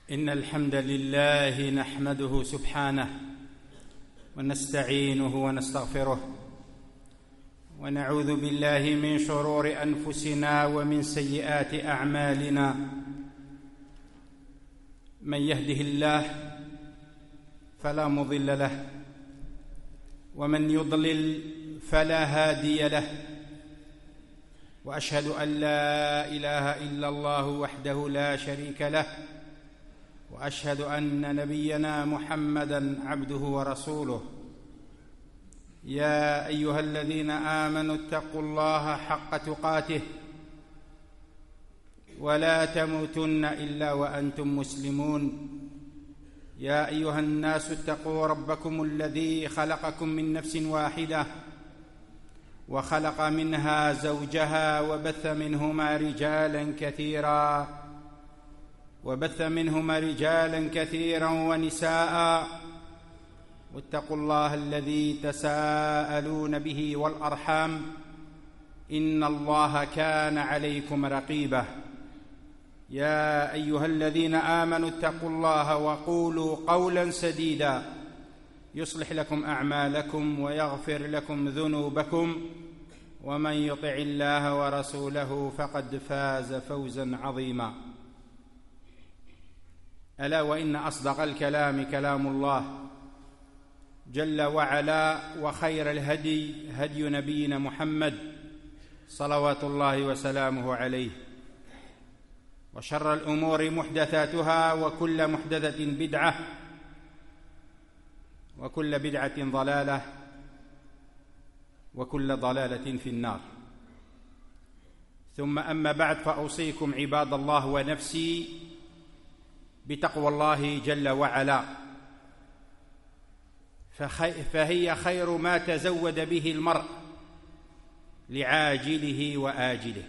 إن الحمد لله نحمده سبحانه ونستعينه ونستغفره ونعوذ بالله من شرور أنفسنا ومن سيئات أعمالنا. من يهده الله فلا مضل له ومن يضلل فلا هادي له، وأشهد أن لا إله إلا الله وحده لا شريك له، وأشهد أن نبينا محمدًا عبده ورسوله. يا أيها الذين آمنوا اتقوا الله حق تقاته ولا تموتن إلا وأنتم مسلمون. يا أيها الناس اتقوا ربكم الذي خلقكم من نفس واحدة وخلق منها زوجها وبث منهما رجالا كثيرا ونساء، واتقوا الله الذي تساءلون به والأرحام إن الله كان عليكم رقيبا. يا أيها الذين آمنوا اتقوا الله وقولوا قولا سديدا يصلح لكم أعمالكم ويغفر لكم ذنوبكم، ومن يطع الله ورسوله فقد فاز فوزا عظيما. ألا وإن أصدق الكلام كلام الله جل وعلا، وخير الهدي هدي نبينا محمد صلوات الله وسلامه عليه، وشر الأمور محدثاتها، وكل محدثة بدعة، وكل بدعة ضلالة، وكل ضلالة في النار. ثم أما بعد، فأوصيكم عباد الله ونفسي بتقوى الله جل وعلا، فهي خير ما تزود به المرء لعاجله وآجله.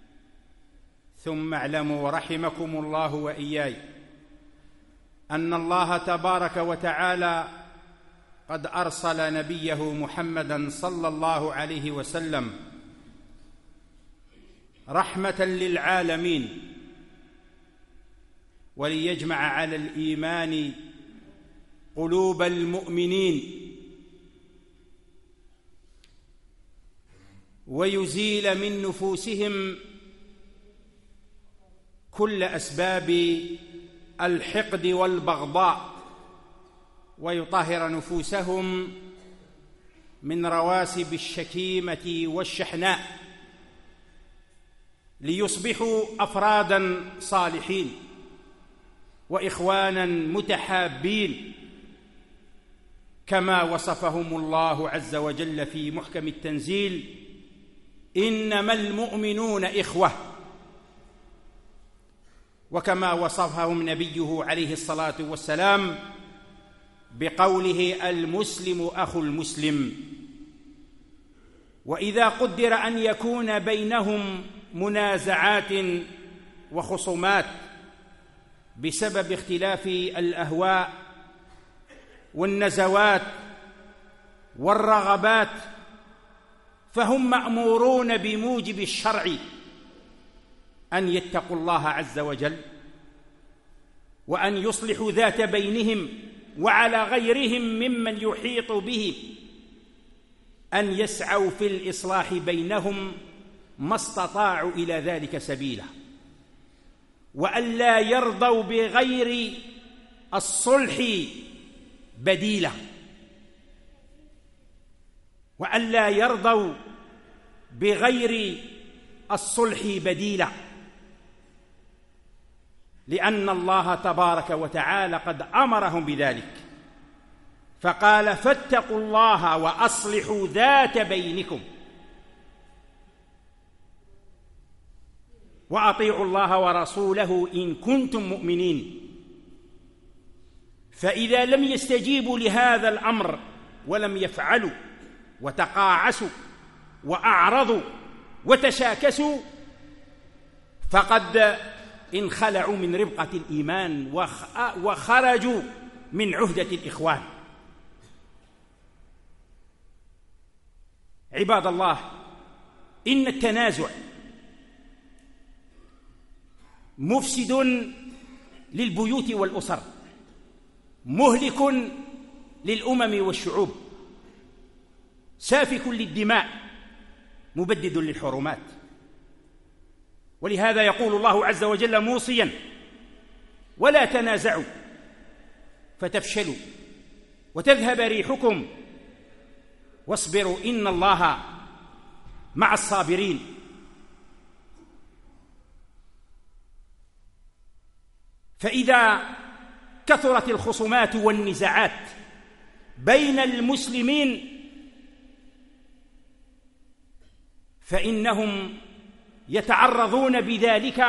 ثم اعلموا رحمكم الله وإياي أن الله تبارك وتعالى قد أرسل نبيه محمدًا صلى الله عليه وسلم رحمة للعالمين، وليجمع على الإيمان قلوب المؤمنين، ويزيل من نفوسهم كل أسباب الحقد والبغضاء، ويطهر نفوسهم من رواسب الشكيمة والشحناء، ليصبحوا أفراداً صالحين وإخواناً متحابين، كما وصفهم الله عز وجل في محكم التنزيل: إنما المؤمنون إخوة. وكما وصفهم نبيه عليه الصلاة والسلام بقوله: المسلم أخو المسلم. وإذا قدر أن يكون بينهم منازعات وخصومات بسبب اختلاف الأهواء والنزوات والرغبات، فهم مأمورون بموجب الشرع أن يتقوا الله عز وجل، وأن يصلحوا ذات بينهم، وعلى غيرهم ممن يحيط به أن يسعوا في الإصلاح بينهم ما استطاعوا إلى ذلك سبيلا، وأن لا يرضوا بغير الصلح بديلا، وأن لا يرضوا بغير الصلح بديلا، لأن الله تبارك وتعالى قد أمرهم بذلك، فقال: فاتقوا الله وأصلحوا ذات بينكم وأطيعوا الله ورسوله إن كنتم مؤمنين. فإذا لم يستجيبوا لهذا الأمر ولم يفعلوا، وتقاعسوا وأعرضوا وتشاكسوا، فقد انخلعوا من ربقة الإيمان وخرجوا من عهدة الإخوان. عباد الله، إن التنازع مفسد للبيوت والأسر، مهلك للأمم والشعوب، سافك للدماء، مبدد للحرمات. ولهذا يقول الله عز وجل موصيا: ولا تنازعوا فتفشلوا وتذهب ريحكم واصبروا إن الله مع الصابرين. فإذا كثرت الخصومات والنزاعات بين المسلمين فإنهم يتعرضون بذلك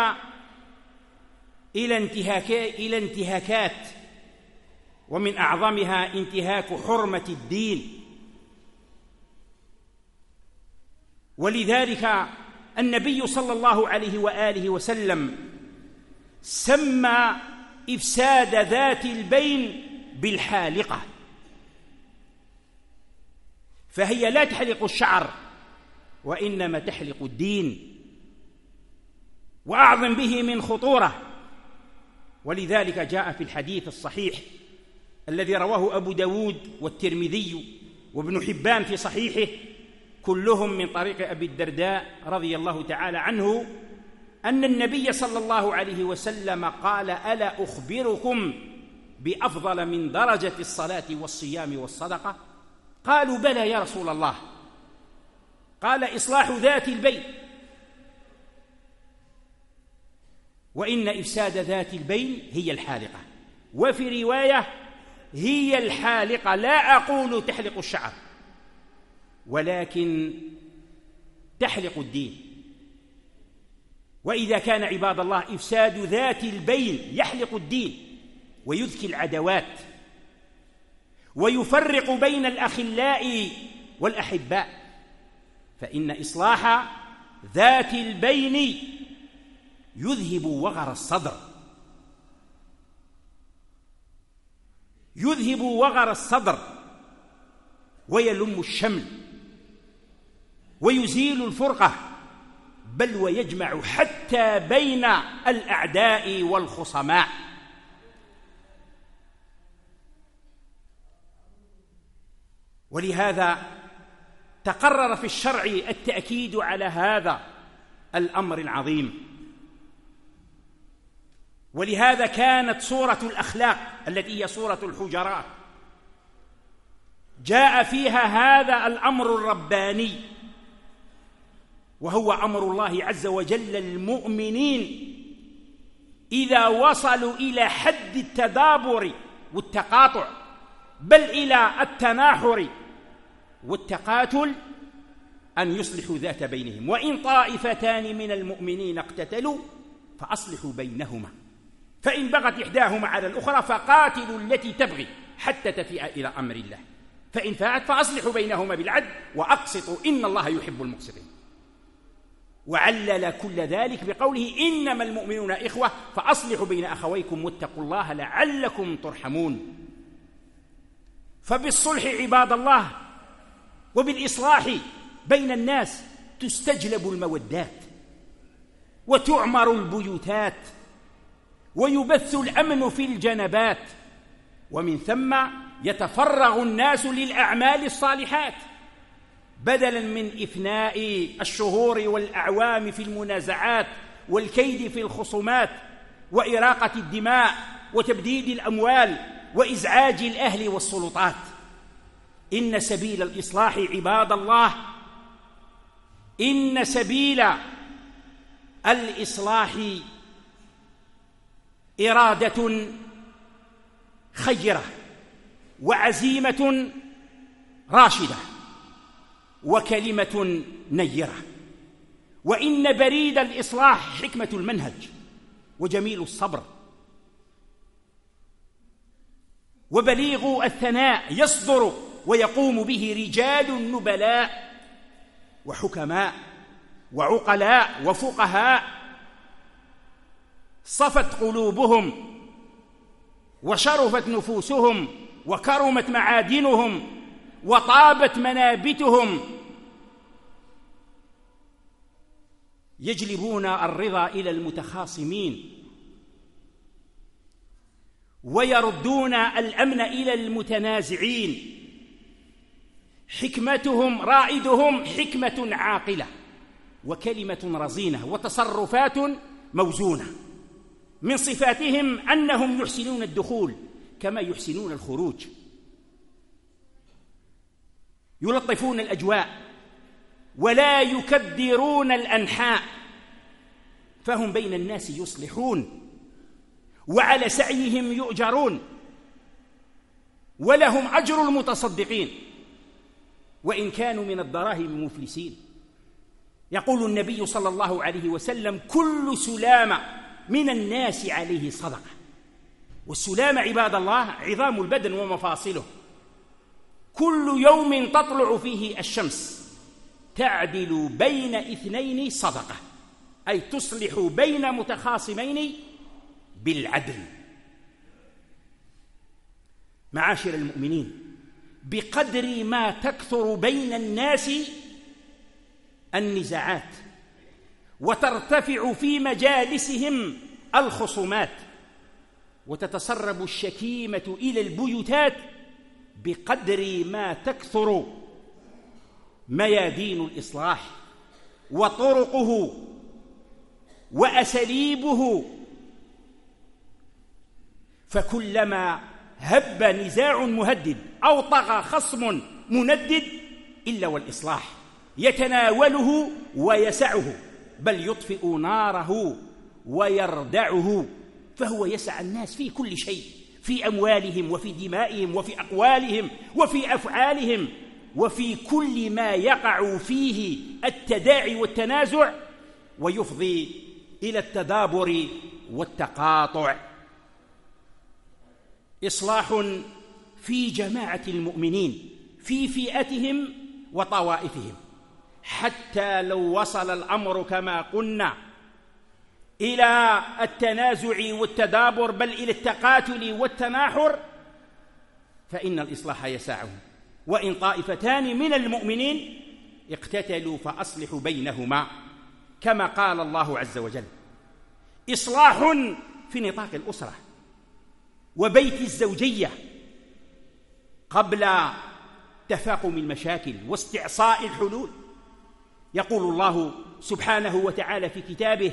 إلى انتهاكات، ومن أعظمها انتهاك حرمة الدين. ولذلك النبي صلى الله عليه وآله وسلم سمى إفساد ذات البين بالحالقة، فهي لا تحلق الشعر وإنما تحلق الدين، وأعظم به من خطورة. ولذلك جاء في الحديث الصحيح الذي رواه أبو داود والترمذي وابن حبان في صحيحه كلهم من طريق أبي الدرداء رضي الله تعالى عنه أن النبي صلى الله عليه وسلم قال: ألا أخبركم بأفضل من درجة الصلاة والصيام والصدقة؟ قالوا: بلى يا رسول الله. قال: إصلاح ذات البين. وإن إفساد ذات البين هي الحالقة، وفي رواية هي الحالقة، لا أقول تحلق الشعر ولكن تحلق الدين. وإذا كان عباد الله إفساد ذات البين يحلق الدين ويذكي العدوات ويفرق بين الأخلاء والأحباء، فإن إصلاح ذات البين يذهب وغر الصدر، يذهب وغر الصدر ويلم الشمل ويزيل الفرقة، بل ويجمع حتى بين الأعداء والخصماء. ولهذا تقرر في الشرع التأكيد على هذا الأمر العظيم. ولهذا كانت سورة الأخلاق التي هي سورة الحجرات جاء فيها هذا الأمر الرباني، وهو أمر الله عز وجل المؤمنين إذا وصلوا إلى حد التدابر والتقاطع، بل إلى التناحر والتقاتل، أن يصلحوا ذات بينهم. وإن طائفتان من المؤمنين اقتتلوا فأصلحوا بينهما، فإن بغت إحداهما على الأخرى فقاتلوا التي تبغي حتى تفيء إلى أمر الله، فإن فاءت فأصلحوا بينهما بالعدل وأقسطوا إن الله يحب المقسطين. وعلل كل ذلك بقوله: إنما المؤمنون إخوة فأصلحوا بين أخويكم واتقوا الله لعلكم ترحمون. فبالصلح عباد الله وبالإصلاح بين الناس تستجلب المودات وتعمر البيوتات ويبث الأمن في الجنبات، ومن ثم يتفرغ الناس للأعمال الصالحات بدلاً من إفناء الشهور والأعوام في المنازعات والكيد في الخصومات وإراقة الدماء وتبديد الأموال وإزعاج الأهل والسلطات. إن سبيل الإصلاح عباد الله، إن سبيل الإصلاح إرادة خيرة وعزيمة راشدة وكلمة نيرة. وإن بريد الإصلاح حكمة المنهج وجميل الصبر وبليغ الثناء يصدر ويقوم به رجال نبلاء وحكماء وعقلاء وفقهاء صفت قلوبهم وشرفت نفوسهم وكرمت معادنهم وطابت منابتهم، يجلبون الرضا إلى المتخاصمين ويردون الأمن إلى المتنازعين. حكمتهم رائدهم حكمة عاقلة وكلمة رزينة وتصرفات موزونة. من صفاتهم أنهم يحسنون الدخول كما يحسنون الخروج، يلطفون الأجواء ولا يكدرون الأنحاء، فهم بين الناس يصلحون وعلى سعيهم يؤجرون، ولهم أجر المتصدقين وإن كانوا من الدراهم مفلسين. يقول النبي صلى الله عليه وسلم: كل سلامة من الناس عليه صدقة. والسلامة عباد الله عظام البدن ومفاصله. كل يوم تطلع فيه الشمس تعدل بين اثنين صدقة، أي تصلح بين متخاصمين بالعدل. معاشر المؤمنين، بقدر ما تكثر بين الناس النزاعات وترتفع في مجالسهم الخصومات وتتسرب الشكيمة إلى البيوتات، بقدر ما تكثر ميادين الإصلاح وطرقه وأساليبه. فكلما هب نزاع مهدد أو طغى خصم مندد إلا والإصلاح يتناوله ويسعه، بل يطفئ ناره ويردعه. فهو يسع الناس في كل شيء، في أموالهم وفي دمائهم وفي أقوالهم وفي أفعالهم، وفي كل ما يقع فيه التداعي والتنازع ويفضي إلى التدابر والتقاطع. إصلاح في جماعة المؤمنين في فئتهم وطوائفهم، حتى لو وصل الأمر كما قلنا إلى التنازع والتدابر بل إلى التقاتل والتناحر، فإن الإصلاح يسعهم. وإن طائفتان من المؤمنين اقتتلوا فأصلحوا بينهما، كما قال الله عز وجل. إصلاح في نطاق الأسرة وبيت الزوجية قبل تفاقم المشاكل واستعصاء الحلول. يقول الله سبحانه وتعالى في كتابه: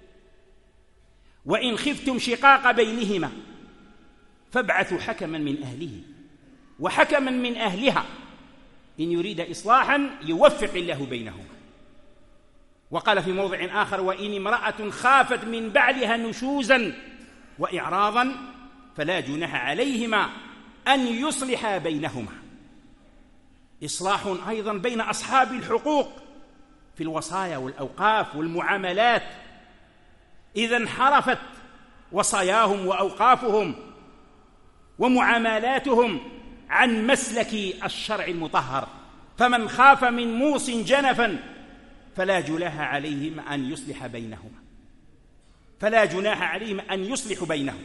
وإن خفتم شقاق بينهما فابعثوا حكما من أهله وحكما من أهلها إن يريد إصلاحا يوفق الله بينهما. وقال في موضع آخر: وإن امرأة خافت من بعلها نشوزا وإعراضا فلا جناح عليهما أن يصلحا بينهما. إصلاح أيضا بين أصحاب الحقوق في الوصايا والأوقاف والمعاملات، إذا انحرفت وصاياهم وأوقافهم ومعاملاتهم عن مسلك الشرع المطهر، فمن خاف من موص جنفا فلا جناح عليهم أن يصلح بينهما، فلا جناح عليهم أن يصلحوا بينهم.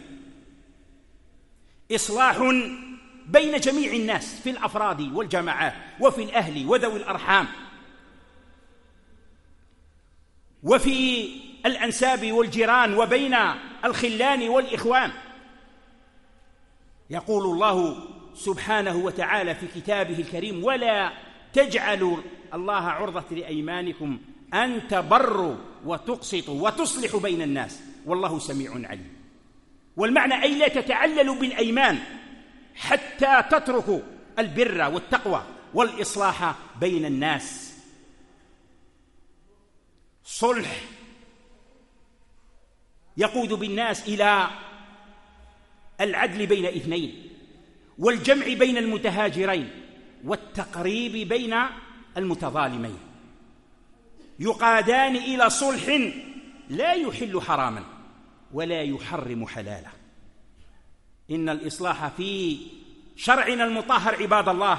إصلاح بين جميع الناس في الأفراد والجماعات وفي الأهل وذوي الأرحام وفي الأنساب والجيران وبين الخلان والإخوان. يقول الله سبحانه وتعالى في كتابه الكريم: ولا تجعلوا الله عرضة لأيمانكم أن تبروا وتقسطوا وتصلحوا بين الناس والله سميع عليم. والمعنى أي لا تتعللوا بالأيمان حتى تتركوا البر والتقوى والإصلاح بين الناس. صلح يقود بالناس إلى العدل بين اثنين والجمع بين المتهاجرين والتقريب بين المتظالمين. يقادان إلى صلح لا يحل حراما ولا يحرم حلالا. إن الإصلاح في شرعنا المطهر عباد الله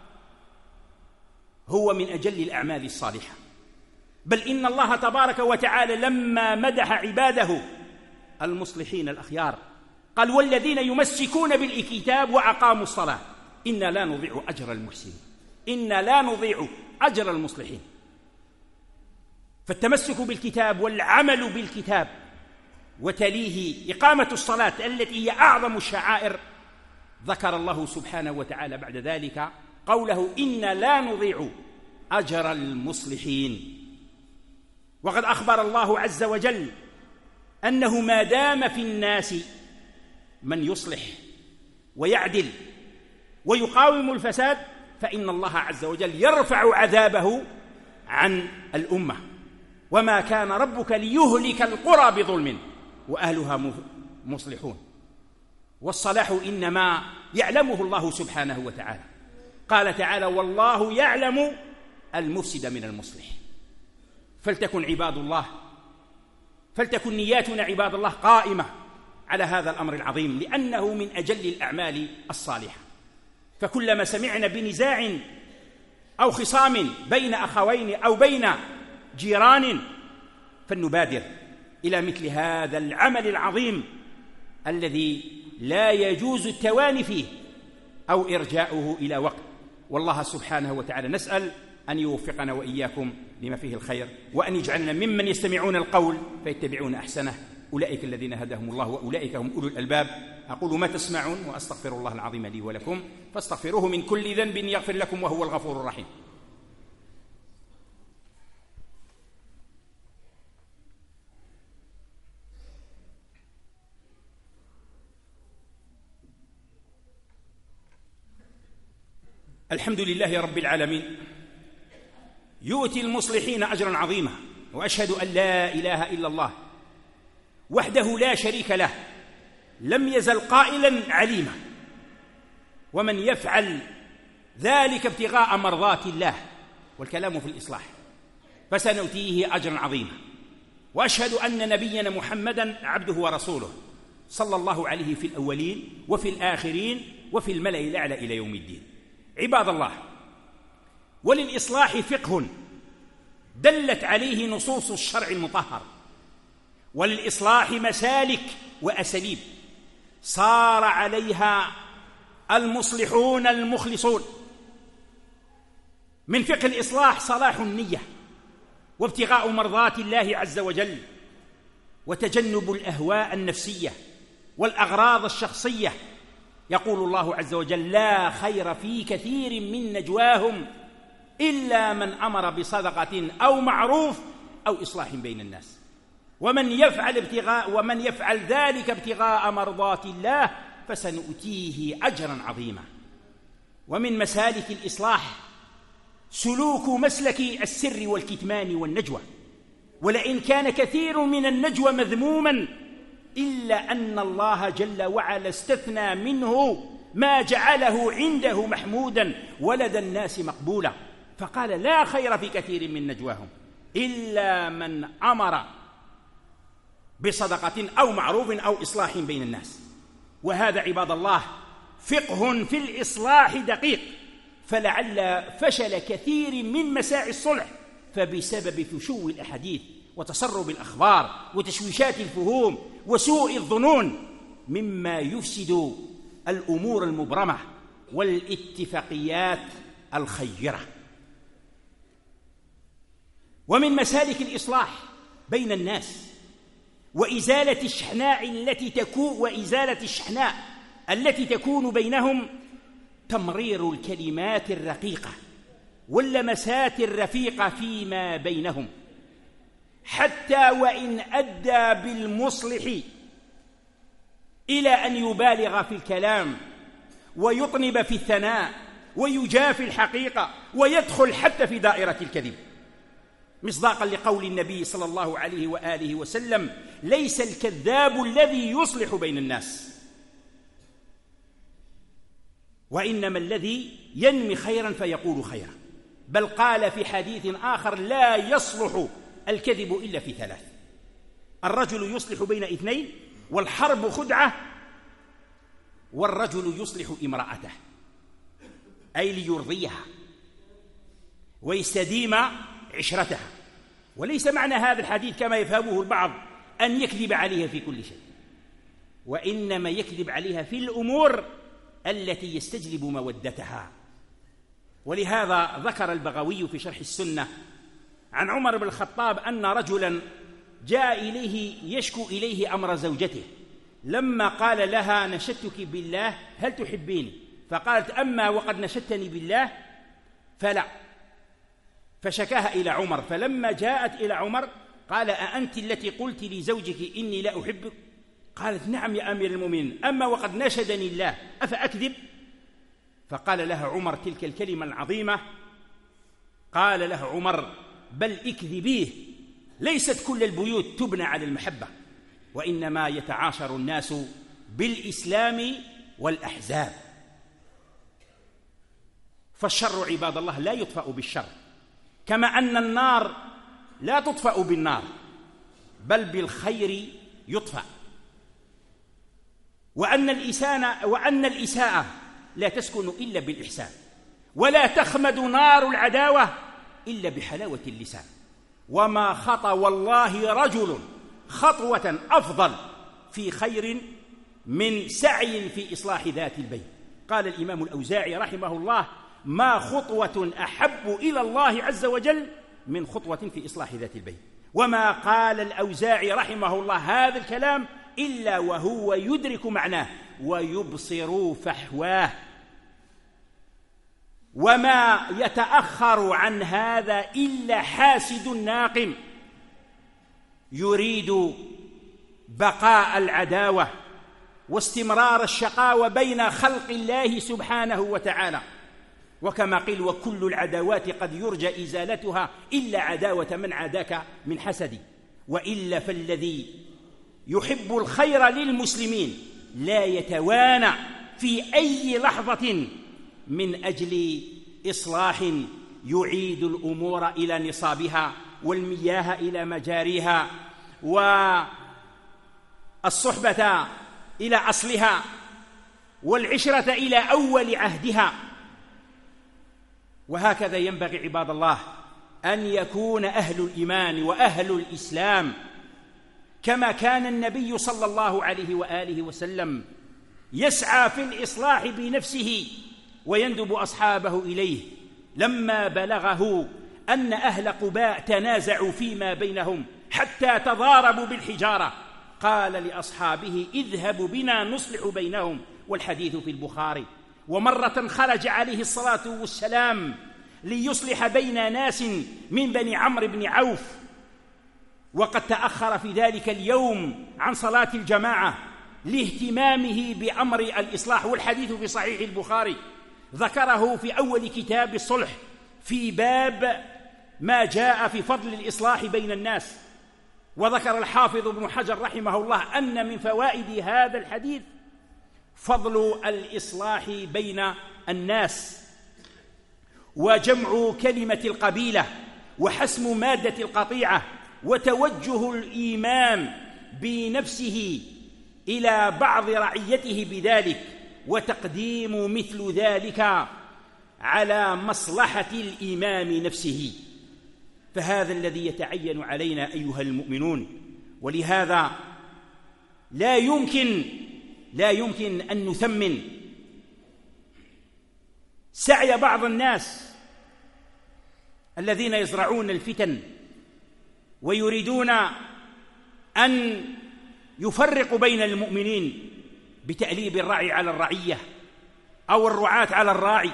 هو من أجل الأعمال الصالحة، بل إن الله تبارك وتعالى لما مدح عباده المصلحين الأخيار قال: والذين يمسكون بالكتاب وأقاموا الصلاة إنا لا نضيع أجر المحسنين، إنا لا نضيع أجر المصلحين. فالتمسك بالكتاب والعمل بالكتاب وتليه إقامة الصلاة التي هي أعظم الشعائر، ذكر الله سبحانه وتعالى بعد ذلك قوله: إنا لا نضيع أجر المصلحين. وقد أخبر الله عز وجل أنه ما دام في الناس من يصلح ويعدل ويقاوم الفساد فإن الله عز وجل يرفع عذابه عن الأمة. وما كان ربك ليهلك القرى بظلم وأهلها مصلحون. والصلاح إنما يعلمه الله سبحانه وتعالى. قال تعالى: والله يعلم المفسد من المصلح. فلتكن نياتنا عباد الله قائمة على هذا الأمر العظيم، لأنه من أجل الأعمال الصالحة. فكلما سمعنا بنزاع أو خصام بين أخوين أو بين جيران فلنبادر إلى مثل هذا العمل العظيم الذي لا يجوز التواني فيه أو إرجاؤه إلى وقت. والله سبحانه وتعالى نسأل أن يوفقنا وإياكم لما فيه الخير، وأن يجعلنا ممن يستمعون القول فيتبعون أحسنه. أولئك الذين هداهم الله وأولئك هم أولو الألباب. أقول ما تسمعون وأستغفر الله العظيم لي ولكم فاستغفروه من كل ذنب يغفر لكم وهو الغفور الرحيم. الحمد لله رب العالمين، يؤتي المصلحين أجرا عظيما، وأشهد أن لا إله إلا الله وحده لا شريك له، لم يزل قائلا عليما. ومن يفعل ذلك ابتغاء مرضات الله، والكلام في الإصلاح، فسنؤتيه أجرا عظيما. وأشهد أن نبينا محمدا عبده ورسوله صلى الله عليه في الأولين وفي الآخرين وفي الملأ الأعلى إلى يوم الدين. عباد الله، وللإصلاح فقه دلت عليه نصوص الشرع المطهر، وللإصلاح مسالك وأساليب صار عليها المصلحون المخلصون. من فقه الإصلاح صلاح النية وابتغاء مرضات الله عز وجل، وتجنب الأهواء النفسية والأغراض الشخصية. يقول الله عز وجل: لا خير في كثير من نجواهم إلا من أمر بصدقة أو معروف أو إصلاح بين الناس. ومن يفعل ذلك ابتغاء مرضات الله فسنؤتيه أجرا عظيما. ومن مسالك الإصلاح سلوك مسلك السر والكتمان والنجوى. ولئن كان كثير من النجوى مذموما إلا أن الله جل وعلا استثنى منه ما جعله عنده محمودا ولدى الناس مقبولا، فقال: لا خير في كثير من نجواهم إلا من أمر بصدقة أو معروف أو إصلاح بين الناس. وهذا عباد الله فقه في الإصلاح دقيق، فلعل فشل كثير من مساعي الصلح فبسبب فشو الأحاديث وتسرب الأخبار وتشويشات الفهوم وسوء الظنون، مما يفسد الأمور المبرمة والاتفاقيات الخيرة. ومن مسالك الإصلاح بين الناس وإزالة الشحناء التي تكون بينهم تمرير الكلمات الرقيقة واللمسات الرفيقة فيما بينهم، حتى وإن أدى بالمصلح إلى أن يبالغ في الكلام ويطنب في الثناء ويجافي الحقيقة ويدخل حتى في دائرة الكذب، مصداقا لقول النبي صلى الله عليه وآله وسلم: ليس الكذاب الذي يصلح بين الناس، وإنما الذي ينمي خيرا فيقول خيرا. بل قال في حديث آخر: لا يصلح الكذب إلا في ثلاث: الرجل يصلح بين اثنين، والحرب خدعة، والرجل يصلح امرأته، أي ليرضيها ويستديم عشرتها. وليس معنى هذا الحديث كما يفهمه البعض أن يكذب عليها في كل شيء، وإنما يكذب عليها في الأمور التي يستجلب مودتها. ولهذا ذكر البغوي في شرح السنة عن عمر بن الخطاب أن رجلا جاء إليه يشكو إليه أمر زوجته، لما قال لها نشدتك بالله هل تحبيني؟ فقالت أما وقد نشدتني بالله فلا، فشكاها إلى عمر. فلما جاءت إلى عمر قال أأنت التي قلت لزوجك إني لا أحبك؟ قالت نعم يا أمير المؤمنين، أما وقد نشدني الله أفأكذب؟ فقال لها عمر تلك الكلمة العظيمة، قال له عمر بل اكذبيه، ليست كل البيوت تبنى على المحبة، وإنما يتعاشر الناس بالإسلام والأحزاب. فالشر عباد الله لا يطفأ بالشر، كما أن النار لا تطفأ بالنار بل بالخير يطفأ، وأن الإساءة لا تسكن إلا بالإحسان، ولا تخمد نار العداوة إلا بحلاوة اللسان. وما خطى والله رجل خطوة أفضل في خير من سعي في إصلاح ذات البين. قال الإمام الأوزاعي رحمه الله ما خطوة أحب إلى الله عز وجل من خطوة في إصلاح ذات البين. وما قال الأوزاعي رحمه الله هذا الكلام إلا وهو يدرك معناه ويبصر فحواه، وما يتأخر عن هذا إلا حاسد ناقم يريد بقاء العداوة واستمرار الشقاوة بين خلق الله سبحانه وتعالى. وكما قيل وكل العداوات قد يرجى إزالتها إلا عداوة من عاداك من حسدي. وإلا فالذي يحب الخير للمسلمين لا يتوانى في أي لحظة من أجل إصلاح يعيد الأمور إلى نصابها والمياه إلى مجاريها والصحبة إلى أصلها والعشرة إلى أول عهدها. وهكذا ينبغي عباد الله أن يكون أهل الإيمان وأهل الإسلام، كما كان النبي صلى الله عليه وآله وسلم يسعى في الإصلاح بنفسه ويندب أصحابه إليه. لما بلغه أن أهل قباء تنازعوا فيما بينهم حتى تضاربوا بالحجارة قال لأصحابه اذهبوا بنا نصلح بينهم، والحديث في البخاري. ومرة خرج عليه الصلاة والسلام ليصلح بين ناس من بني عمرو بن عوف، وقد تأخر في ذلك اليوم عن صلاة الجماعة لاهتمامه بأمر الإصلاح، والحديث في صحيح البخاري ذكره في أول كتاب الصلح في باب ما جاء في فضل الإصلاح بين الناس. وذكر الحافظ ابن حجر رحمه الله أن من فوائد هذا الحديث فضل الإصلاح بين الناس وجمع كلمة القبيلة وحسم مادة القطيعة وتوجه الإمام بنفسه إلى بعض رعيته بذلك وتقديم مثل ذلك على مصلحة الإمام نفسه. فهذا الذي يتعين علينا أيها المؤمنون. ولهذا لا يمكن أن نثمن سعي بعض الناس الذين يزرعون الفتن ويريدون أن يفرقوا بين المؤمنين بتأليب الرعي على الرعية أو الرعاة على الراعي،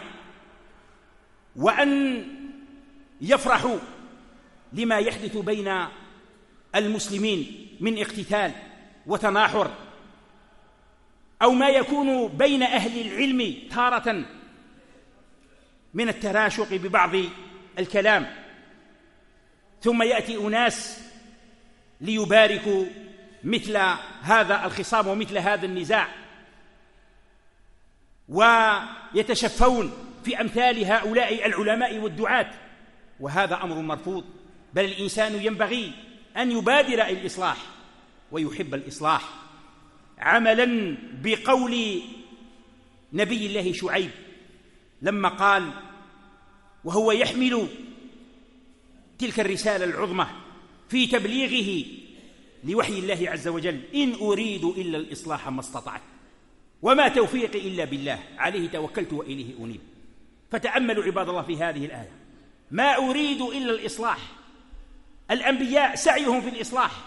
وأن يفرحوا لما يحدث بين المسلمين من اقتتال وتناحر، أو ما يكون بين أهل العلم تارة من التراشق ببعض الكلام، ثم يأتي أناس ليباركوا مثل هذا الخصام ومثل هذا النزاع ويتشفون في أمثال هؤلاء العلماء والدعاة، وهذا أمر مرفوض. بل الإنسان ينبغي أن يبادر الإصلاح ويحب الإصلاح، عملا بقول نبي الله شعيب لما قال وهو يحمل تلك الرسالة العظمى في تبليغه لوحي الله عز وجل: إن أريد إلا الإصلاح ما استطعت وما توفيقي إلا بالله عليه توكلت وإليه أنيب. فتأملوا عباد الله في هذه الآية، ما أريد إلا الإصلاح. الأنبياء سعيهم في الإصلاح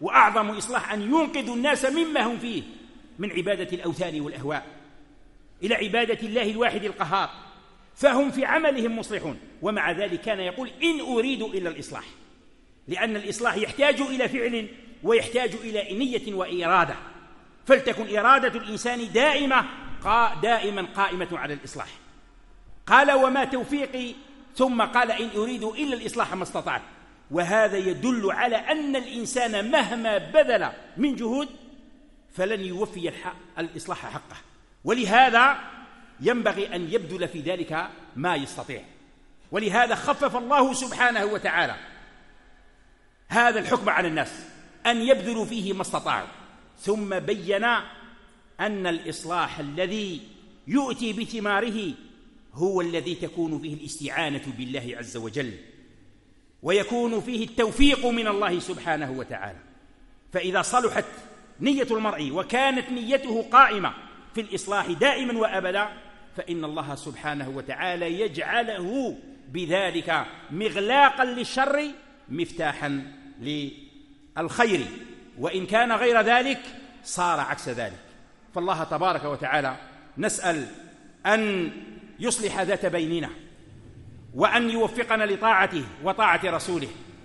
وأعظم إصلاح أن ينقذوا الناس مما هم فيه من عبادة الأوثان والأهواء إلى عبادة الله الواحد القهار، فهم في عملهم مصلحون. ومع ذلك كان يقول إن أريد إلا الإصلاح، لأن الإصلاح يحتاج إلى فعل ويحتاج إلى نية وإرادة، فلتكن إرادة الإنسان دائما قائمة على الإصلاح. قال وما توفيقي، ثم قال إن أريد إلا الإصلاح ما استطعت. وهذا يدل على أن الإنسان مهما بذل من جهود فلن يوفي الإصلاح حقه، ولهذا ينبغي أن يبذل في ذلك ما يستطيع. ولهذا خفف الله سبحانه وتعالى هذا الحكم على الناس أن يبذلوا فيه ما استطاعوا، ثم بين أن الإصلاح الذي يؤتي بثماره هو الذي تكون فيه الاستعانة بالله عز وجل، ويكون فيه التوفيق من الله سبحانه وتعالى. فإذا صلحت نية المرء وكانت نيته قائمة في الإصلاح دائما وأبدا، فإن الله سبحانه وتعالى يجعله بذلك مغلاقا للشر مفتاحا للخير، وإن كان غير ذلك صار عكس ذلك. فالله تبارك وتعالى نسأل أن يصلح ذات بيننا، وأن يوفقنا لطاعته وطاعة رسوله،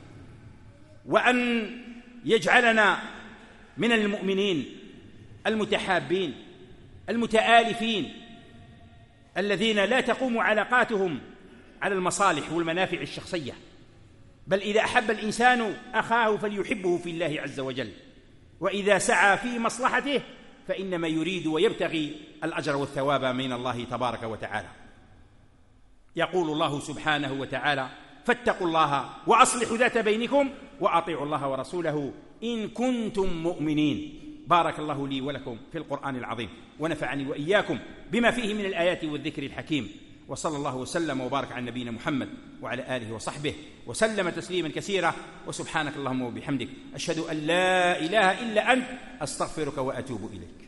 وأن يجعلنا من المؤمنين المتحابين المتآلفين الذين لا تقوم علاقاتهم على المصالح والمنافع الشخصية، بل إذا أحب الإنسان أخاه فليحبه في الله عز وجل، وإذا سعى في مصلحته فإنما يريد ويبتغي الأجر والثواب من الله تبارك وتعالى. يقول الله سبحانه وتعالى فاتقوا الله وأصلحوا ذات بينكم وأطيعوا الله ورسوله إن كنتم مؤمنين. بارك الله لي ولكم في القرآن العظيم، ونفعني وإياكم بما فيه من الآيات والذكر الحكيم، وصلى الله وسلم وبارك على نبينا محمد وعلى آله وصحبه وسلم تسليما كثيرا. وسبحانك اللهم وبحمدك أشهد أن لا إله إلا أنت أستغفرك وأتوب إليك.